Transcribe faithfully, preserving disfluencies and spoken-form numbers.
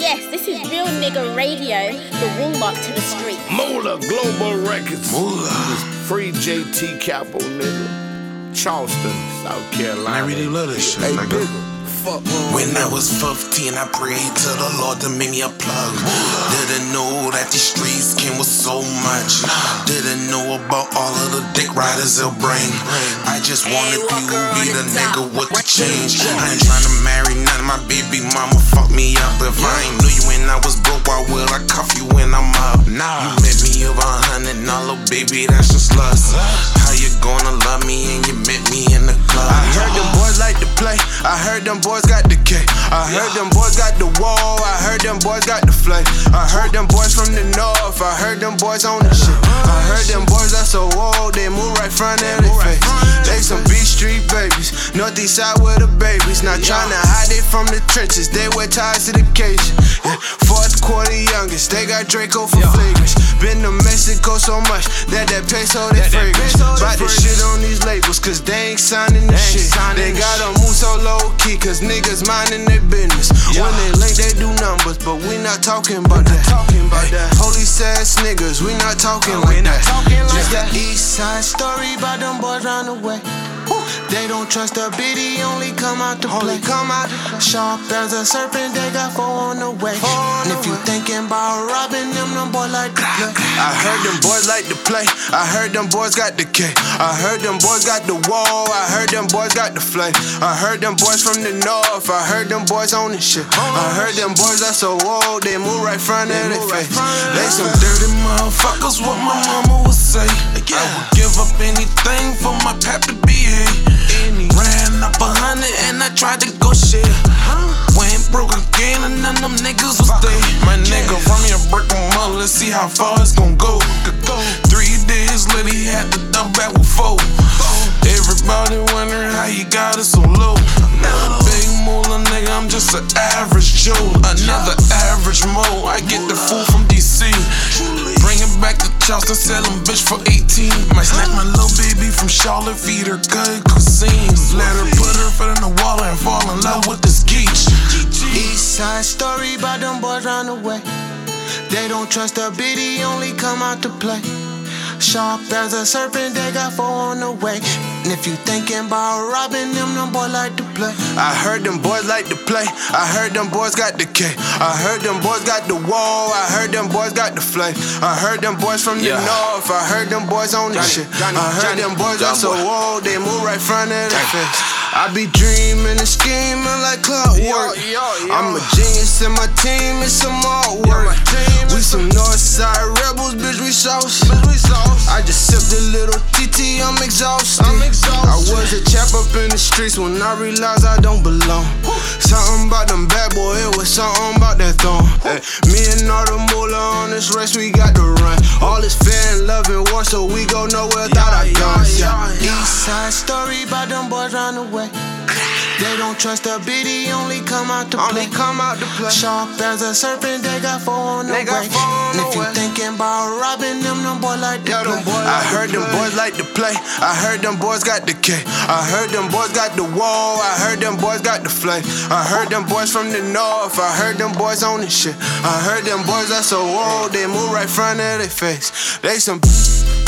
Yes, this is Real Nigga Radio, the warm-up to the street. Moolah Global Records. Moolah. Free J T Capo, nigga. Charleston, South Carolina. I really love this shit, hey, nigga. nigga. Fuck when I was fifteen, I prayed to the Lord to make me a plug. Didn't know that these streets came with so much. Didn't know about all of the dick riders they'll bring. I just wanted you to be the nigga with the change. I ain't tryna marry none of my baby mama. Fuck me up. If I ain't knew you when I was broke, why will I cuff you when I'm up? Nah, you met me over a hundred dollar, baby, that's just lust. How you gonna love me and you met me in the club? I heard them boys like to play. I heard them boys got the K. I heard them boys got the wall. I heard them boys got the flame. I heard them boys from the north. I heard them boys on the shit. I heard them boys are so old, they move right front of their face. They some B Street babies, northeast side with the babies. Not trying to hide it from the trenches, they wear ties to the occasion. Yeah. Fourth quarter youngest, they got Draco for flagrants. Been to Mexico so much that that peso they fragrance. Bout the shit on these labels, cause they ain't signing the shit. They gotta move so low key, cause niggas minding their business. When they link, they do numbers, but we not talking about that. Police ass niggas, we not talking like that. Just the east side story about them boys run away. They don't trust the biddy, only come out to play. Come out sharp as a serpent, they got four on the way. And if you thinking about robbing them, them boys like to play. I heard them boys like to play. I heard them boys got the K. I heard them boys got the wall. I heard them boys got the flame. I heard them boys from the north. I heard them boys on this shit. I heard them boys are so old, they move right front of their face. They some dirty motherfuckers, what my mama would say. I would give up anything for my pap to be here. Ran up a hundred and I tried to go shit. Went broke again and none of them niggas was there. My nigga run me a brick on mother, let's see how far it's gon' go. Three days later he had to dump back with four. Everybody wondering how he got it so low. Big moolah nigga, I'm just an average Joe. Another average Mo, I get the food from D C. Bring it back to Charleston, sell him bitch for eighteen. Might snack my little baby from Charlotte, feed her good cuisine. Let her put her foot in the water and fall in love with this geech. East side story about them boys run away. They don't trust the biddy, only come out to play. Sharp as a serpent, they got four on the way. And if you thinking about robbing them, them boys like to play. I heard them boys like to play. I heard them boys got the K. I heard them boys got the wall. I heard them boys got the flame. I heard them boys from the yeah. north. I heard them boys on this shit. I heard Johnny, them boys are so old, they move right front of their face. I be dreaming and scheming like clockwork. Yo, yo, yo. I'm a genius and my team is some artwork. Yeah, we some Northside rebels, bitch, we sauce. I just sipped a little T T, I'm exhausted. I'm exhausted. I was a chap up in the streets when I realized I don't belong. Something about them bad boy, it was something about that thong. Hey, me and all the moolah on this race, we got to run. All this fair and love and war, so we go nowhere without our guns. Yeah, yeah. East side story about them boys run away. They don't trust the biddy, only come out to play. Only come out to play. Sharp as a serpent, they got four on the way. And if you thinking about robbing them, them boys like to play. I heard them boys like to play. I heard them boys got the K. I heard them boys got the wall. I heard them boys got the flame. I heard them boys from the north. I heard them boys on this shit. I heard them boys are so old, they move right front of their face. They some